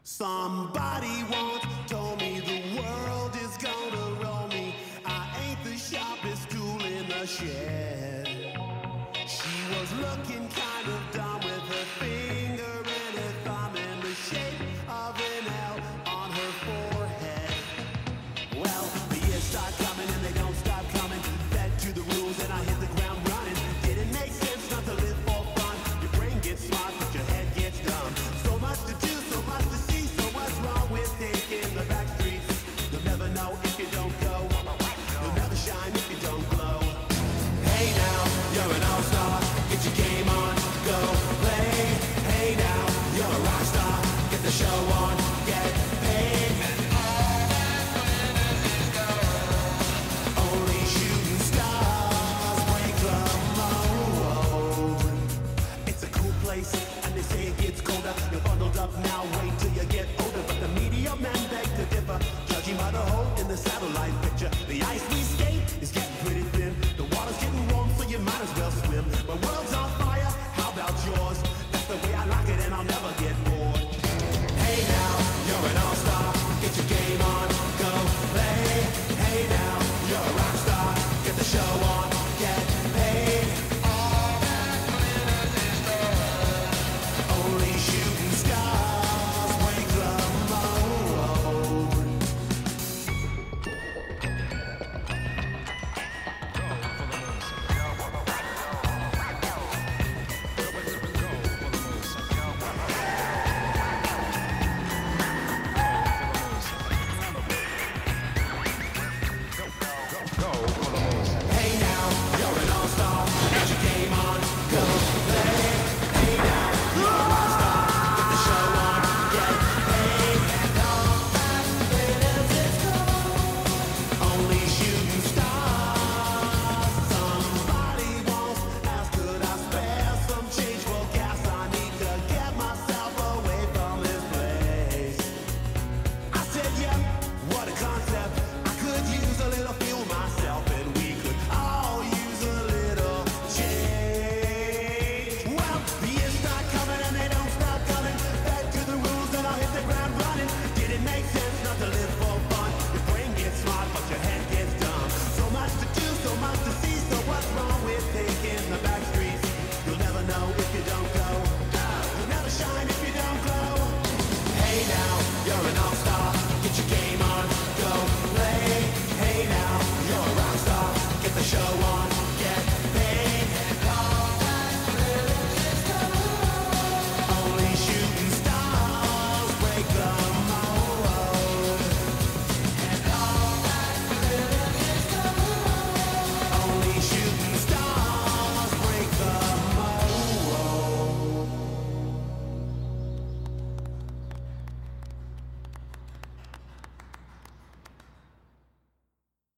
Somebody once told me the world is gonna roll me. I ain't the sharpest tool in the shed. She was looking kind of dumb with her finger and her thumb in the shape of an L on her forehead. Well, the years start coming and they don't stop coming. Fed to the rules and I hit the ground running. Didn't make sense not to live for fun. Your brain gets smart but your head gets dumb. So much to do, so much to see. So what's wrong with taking the back streets? You'll never know if you don't go. You'll never shine if you don't glow. Hey now, you're an all-star. Get your game on, go play. Hey now, you're a rock star. Get the show on, get